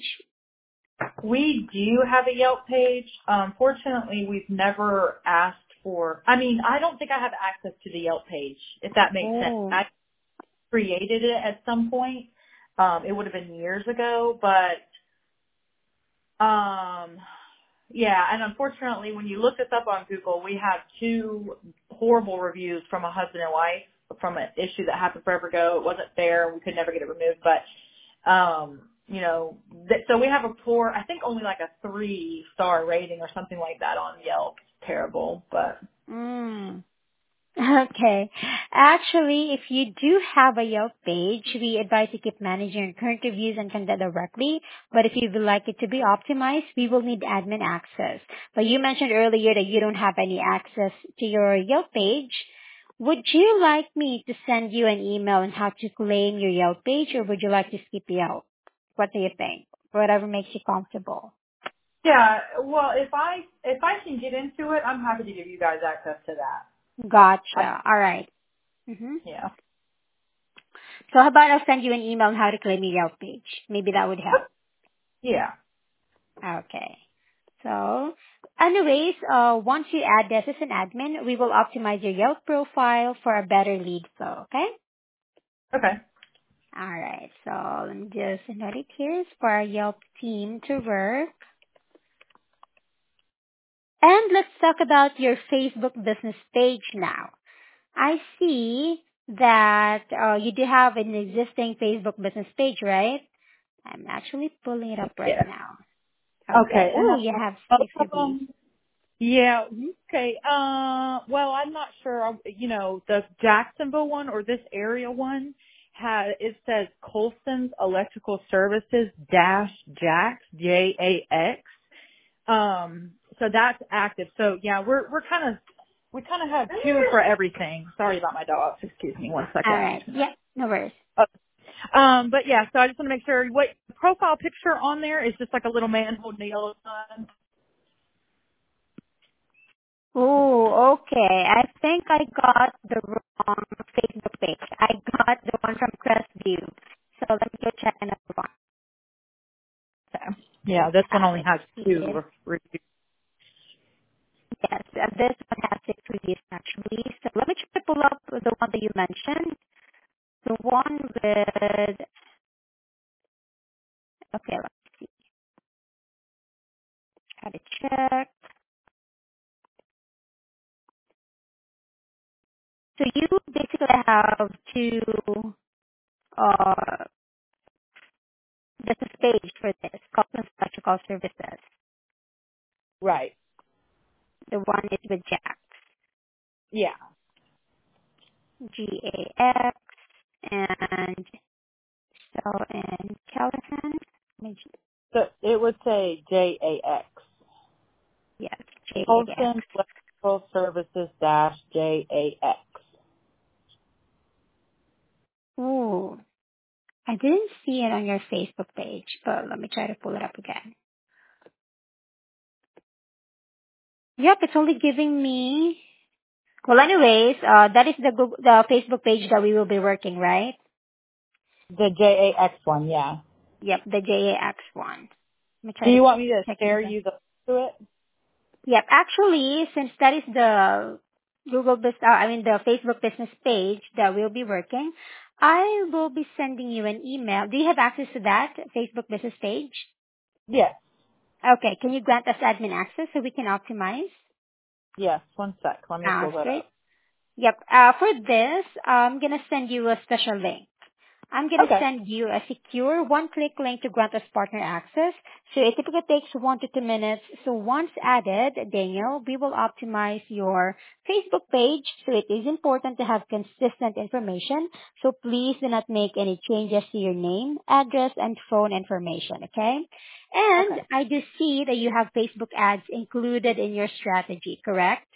We do have a Yelp page. Um, fortunately, we've never asked for. I mean, I don't think I have access to the Yelp page, if that makes sense. Oh. I created it at some point. Um, it would have been years ago, but um, yeah. And unfortunately, when you look us up on Google, we have two horrible reviews from a husband and wife from an issue that happened forever ago. It wasn't fair. We could never get it removed, but um, you know, th- so we have a poor. I think only like a three star rating or something like that on Yelp. It's terrible, but Mm. Okay. Actually, if you do have a Yelp page, we advise you keep managing your current reviews and contact directly. But if you would like it to be optimized, we will need admin access. But you mentioned earlier that you don't have any access to your Yelp page. Would you like me to send you an email on how to claim your Yelp page, or would you like to skip Yelp? What do you think? Whatever makes you comfortable. Yeah. Well, if I if I can get into it, I'm happy to give you guys access to that. I, Gotcha. All right. Mm-hmm. yeah. So how about I'll send you an email on how to claim your Yelp page. Maybe that would help. Yeah. Okay. So, anyways, uh, once you add this as an admin, we will optimize your Yelp profile for a better lead flow, okay? Okay. Alright, so let me just note it here is for our Yelp team to work. And let's talk about your Facebook business page now. I see that uh, you do have an existing Facebook business page, right? I'm actually pulling it up right Yeah. now. Okay. Okay. And Oh, you uh, have both six of reviews. them. Yeah. Mhm. Okay. Uh. Well, I'm not sure. I- You know, the Jacksonville one or this area one had it says Colson's Electrical Services dash Jax J A X. Um. So that's active. So yeah, we're we're kind of we kind of have two for everything. Sorry about my dogs. Excuse me one second. I'm Alright. just gonna. Yeah, no worries. Um, but yeah, so I just want to make sure what profile picture on there is just like a little man holding a yellow sign. Oh, okay. I think I got the wrong Facebook page. I got the one from Crestview. So let me go check another one. Okay. Yeah, this one Uh, only let's has see. two re- reviews. Yes, uh, this one has six reviews actually. So let me try to pull up the one that you mentioned. The one with, okay, let's try to check. So you basically have two uh, business page for this, Copeland's Electrical Services. Right. The one is with Jack, Yeah. G A X, and so in Callahan, let me ju- So it would say J A X. yes, J A X. Colson Electrical Services dash J A X. Ooh, I didn't see it on your Facebook page, but let me try to pull it up again. Yep, it's only giving me. Well, anyways, uh, that is the Google, the Facebook page that we will be working, right? The J A X one, yeah. Yep, the J A X one. Let me Do try to you want me to check share into. you the to it? Yep. Actually, since that is the Google business, uh, I mean the Facebook business page that we'll be working, I will be sending you an email. Do you have access to that Facebook business page? Yes. Okay. Can you grant us admin access so we can optimize? Yes. One sec. Let me pull Sounds that great. up. Yep. Uh, for this, I'm gonna send you a special link. I'm going to Okay. send you a secure one-click link to grant us partner access. So it typically takes one to two minutes. So once added, Daniel, we will optimize your Facebook page. So it is important to have consistent information. So please do not make any changes to your name, address, and phone information, okay? And Okay. I do see that you have Facebook ads included in your strategy, correct?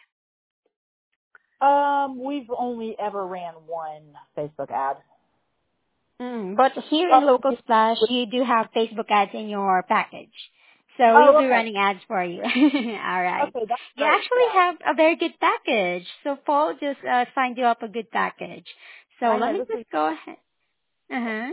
Um, we've only ever ran one Facebook ad. Mm, but here Oh, in Local Splash, you do have Facebook ads in your package. So we will oh be okay. running ads for you. All right. Okay, that's You great. actually Yeah. have a very good package. So Paul just uh, signed you up a good package. So I let know me this just is go ahead. Uh-huh.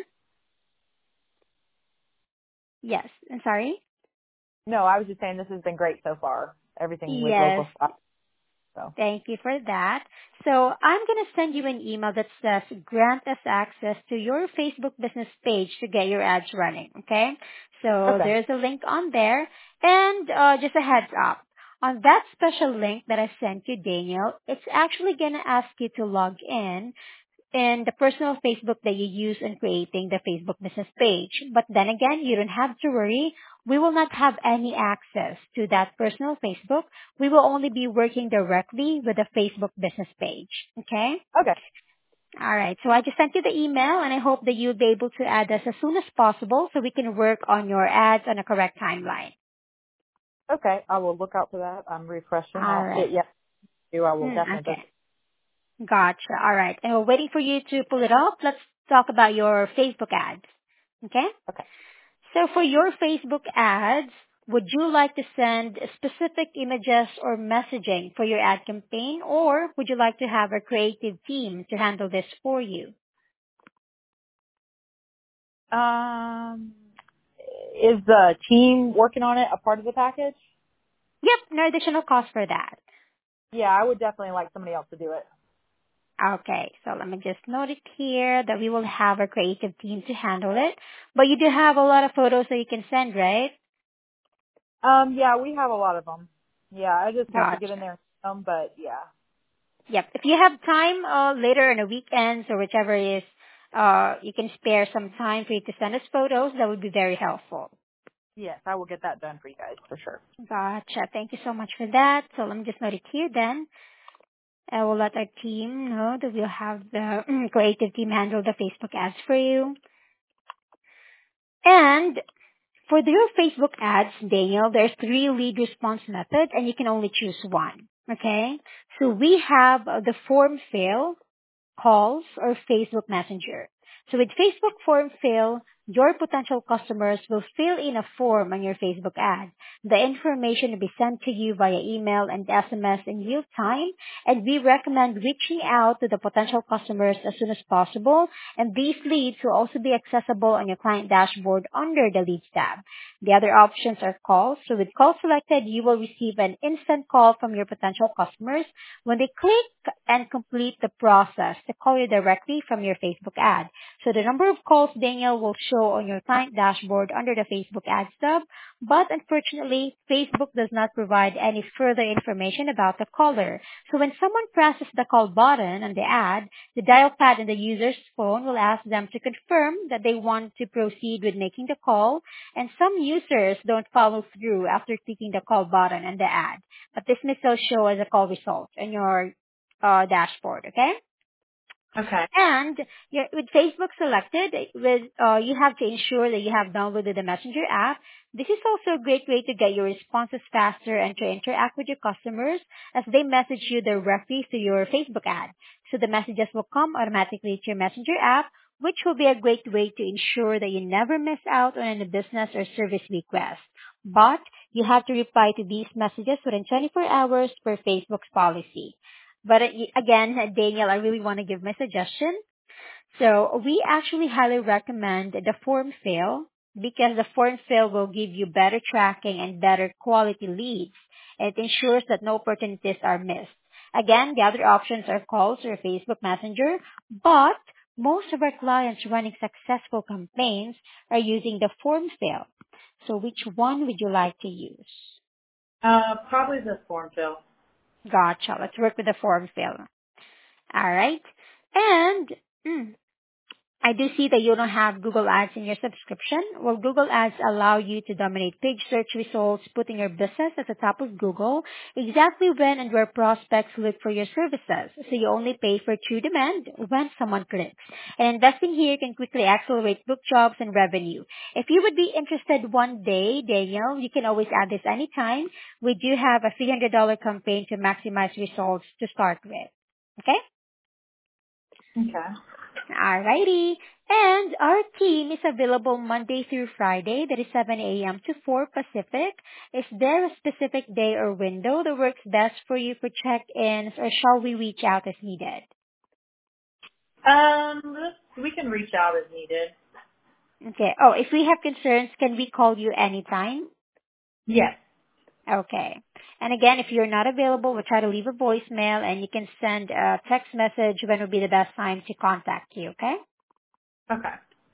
Yes. I'm sorry. no, I was just saying this has been great so far. Everything with Yes. local stuff. So Thank you for that. So I'm going to send you an email that says grant us access to your Facebook business page to get your ads running. Okay. So okay. there's a link on there. And uh, just a heads up. On that special link that I sent you, Daniel, it's actually going to ask you to log in and the personal Facebook that you use in creating the Facebook business page. But then again, you don't have to worry. We will not have any access to that personal Facebook. We will only be working directly with the Facebook business page. Okay? Okay. All right. So I just sent you the email and I hope that you'll be able to add us as soon as possible so we can work on your ads on a correct timeline. Okay. I will look out for that. I'm refreshing. All I'll see right. it. Yes, do. I will Hmm, definitely. okay. Gotcha. All right. And we're waiting for you to pull it up. Let's talk about your Facebook ads. Okay? Okay. So for your Facebook ads, would you like to send specific images or messaging for your ad campaign, or would you like to have a creative team to handle this for you? Um, is the team working on it a part of the package? Yep, no additional cost for that. Yeah, I would definitely like somebody else to do it. Okay, so let me just note it here that we will have a creative team to handle it. But you do have a lot of photos that you can send, right? Um, yeah, we have a lot of them. Yeah, I just have to get in Gotcha. there and see them, but yeah. Yep. If you have time uh, later on the weekends or whichever it is, uh, you can spare some time for you to send us photos. That would be very helpful. Yes, I will get that done for you guys for sure. Gotcha. Thank you so much for that. So let me just note it here then. I will let our team know that we'll have the creative team handle the Facebook ads for you. And for your Facebook ads, Daniel, there's three lead response methods and you can only choose one. Okay? So we have uh, the form fill, calls, or Facebook Messenger. So with Facebook Form Fill, your potential customers will fill in a form on your Facebook ad. The information will be sent to you via email and S M S in real time, and we recommend reaching out to the potential customers as soon as possible, and these leads will also be accessible on your client dashboard under the Leads tab. The other options are calls. So with calls selected, you will receive an instant call from your potential customers when they click and complete the process to call you directly from your Facebook ad. So the number of calls, Daniel, will show on your client dashboard under the Facebook ads tab, but unfortunately, Facebook does not provide any further information about the caller. So when someone presses the call button on the ad, the dial pad in the user's phone will ask them to confirm that they want to proceed with making the call, and some users don't follow through after clicking the call button on the ad, but this may still show as a call result on your uh, dashboard, okay? Okay. And your- with Facebook selected, with uh, you have to ensure that you have downloaded the Messenger app. This is also a great way to get your responses faster and to interact with your customers as they message you directly through your Facebook ad. So the messages will come automatically to your Messenger app, which will be a great way to ensure that you never miss out on any business or service request. But you have to reply to these messages within twenty-four hours per Facebook's policy. But uh, y- again, uh, Daniel, I really want to give my suggestion. So we actually highly recommend the form fill because the form fill will give you better tracking and better quality leads. And it ensures that no opportunities are missed. Again, the other options are calls or Facebook Messenger, but most of our clients running successful campaigns are using the form fill. So which one would you like to use? Uh, probably the form fill. Gotcha. Let's work with the form fill. All right. And mm, I do see that you don't have Google Ads in your subscription. Well, Google Ads allow you to dominate page search results, putting your business at the top of Google exactly when and where prospects look for your services. So you only pay for true demand when someone clicks. And investing here can quickly accelerate book jobs and revenue. If you would be interested one day, Daniel, you can always add this anytime. We do have a three hundred dollars campaign to maximize results to start with. Okay? Okay. Alrighty. And our team is available Monday through Friday, that is seven a.m. to four Pacific. Is there a specific day or window that works best for you for check-ins, or shall we reach out as needed? Um, let's- we can reach out as needed. Okay. Oh, if we have concerns, can we call you anytime? Yes. Okay. And again, if you're not available, we'll try to leave a voicemail, and you can send a text message when would be the best time to contact you, okay? Okay.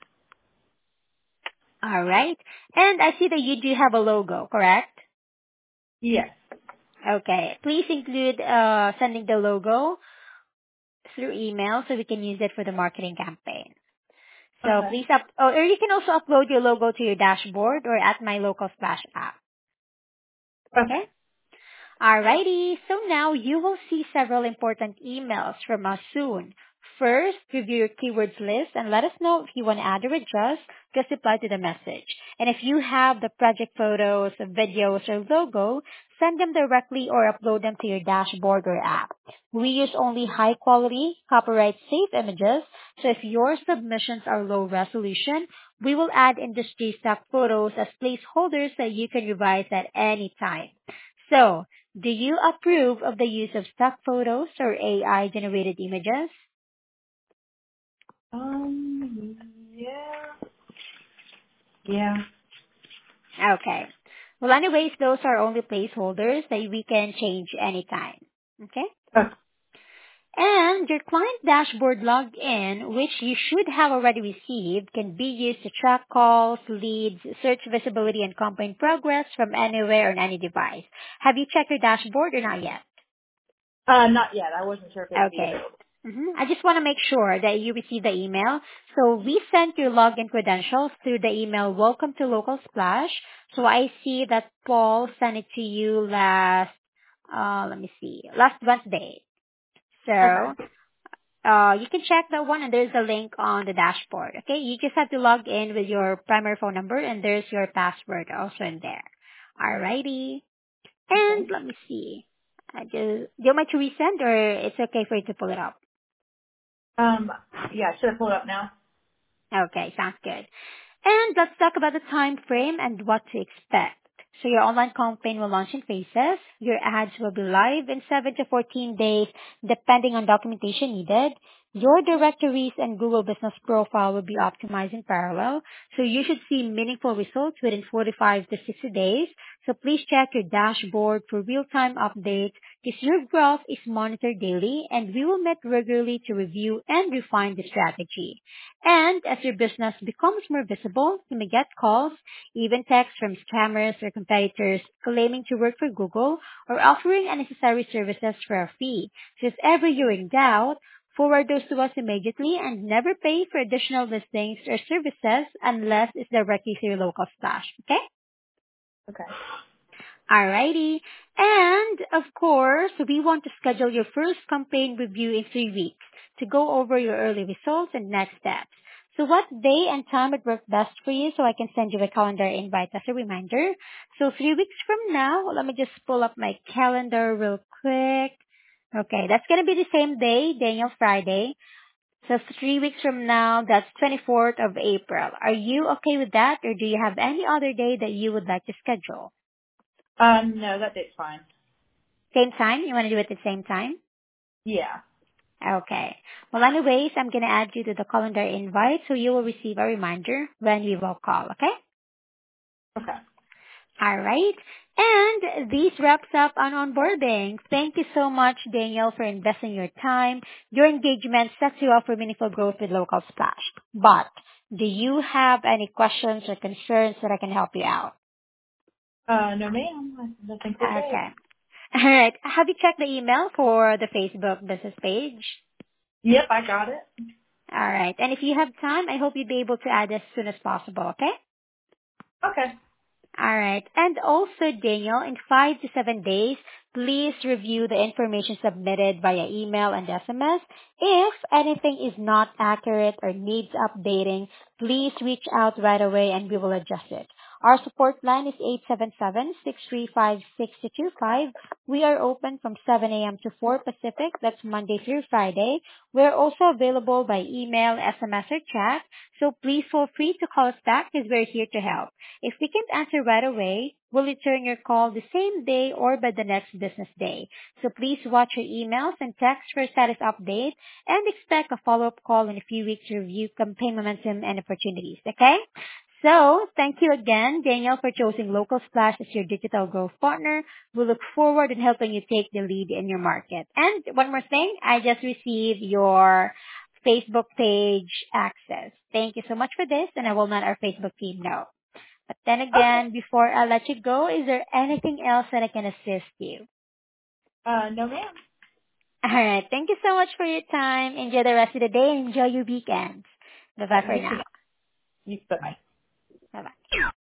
All right. And I see that you do have a logo, correct? Yes. Okay. Please include uh, sending the logo through email so we can use it for the marketing campaign. So Okay. please up, oh, or you can also upload your logo to your dashboard or at my local splash app. Okay. Okay? Alrighty. So now you will see several important emails from us soon. first, review your keywords list and let us know if you want to add or adjust. Just reply to the message. And if you have the project photos, videos, or logo, send them directly or upload them to your dashboard or app. We use only high quality, copyright safe images, so if your submissions are low resolution, we will add industry stock photos as placeholders that you can revise at any time. So, do you approve of the use of stock photos or A I generated images? Um, yeah. Yeah. Okay. Well, anyways, those are only placeholders that we can change anytime. Okay? Okay. And your client dashboard login, which you should have already received, can be used to track calls, leads, search visibility, and campaign progress from anywhere on any device. Have you checked your dashboard or not yet? Uh, not yet. I wasn't sure if it would be Okay. available. hmm I just want to make sure that you receive the email. So we sent your login credentials through the email welcome to Local Splash. So I see that Paul sent it to you last, uh, let me see, last Wednesday. So Okay. uh, you can check that one and there's a link on the dashboard. Okay, you just have to log in with your primary phone number and there's your password also in there. Alrighty. And Okay. let me see. I just, do you want me to resend or it's okay for you to pull it up? Um, yeah, should I pull it up now? Okay, sounds good. And let's talk about the time frame and what to expect. So your online campaign will launch in phases. Your ads will be live in seven to fourteen days, depending on documentation needed. Your directories and Google Business Profile will be optimized in parallel, so you should see meaningful results within forty-five to sixty days. So please check your dashboard for real-time updates because your growth is monitored daily and we will meet regularly to review and refine the strategy. And as your business becomes more visible, you may get calls, even texts from scammers or competitors claiming to work for Google or offering unnecessary services for a fee. So if ever you're in doubt, forward those to us immediately and never pay for additional listings or services unless it's directly through local splash. Okay? Okay. Alrighty. And of course, we want to schedule your first campaign review in three weeks to go over your early results and next steps. So what day and time would work best for you so I can send you a calendar invite as a reminder? So three weeks from now, let me just pull up my calendar real quick. Okay, that's going to be the same day, Daniel Friday. So three weeks from now, that's twenty-fourth of April. Are you okay with that or do you have any other day that you would like to schedule? Um, no, that date's fine. Same time? You want to do it at the same time? Yeah. Okay. Well, anyways, I'm going to add you to the calendar invite so you will receive a reminder when we will call, okay? Okay. All right. And this wraps up on onboarding. Thank you so much, Danielle, for investing your time. Your engagement sets you up for meaningful growth with Local Splash. But do you have any questions or concerns that I can help you out? Uh, no ma'am. I I think we're good. Okay. All right. Have you checked the email for the Facebook business page? Yep, I got it. All right. And if you have time, I hope you'll be able to add as soon as possible, okay? Okay. All right. And also, Daniel, in five to seven days, please review the information submitted via email and S M S. If anything is not accurate or needs updating, please reach out right away and we will adjust it. Our support line is eight seven seven, six three five, six two two five. We are open from seven a.m. to four Pacific. That's Monday through Friday. We're also available by email, S M S, or chat. So please feel free to call us back because we're here to help. If we can't answer right away, we'll return your call the same day or by the next business day. So please watch your emails and texts for status updates and expect a follow-up call in a few weeks to review campaign momentum and opportunities, okay? So, thank you again, Danielle, for choosing Local Splash as your digital growth partner. We look forward in helping you take the lead in your market. And one more thing, I just received your Facebook page access. Thank you so much for this, and I will let our Facebook team know. But then Okay. again, before I let you go, is there anything else that I can assist you? Uh, no ma'am. All right. Thank you so much for your time. Enjoy the rest of the day and enjoy your weekends. Uh, Bye-bye for you too. now. You, bye. Bye-bye.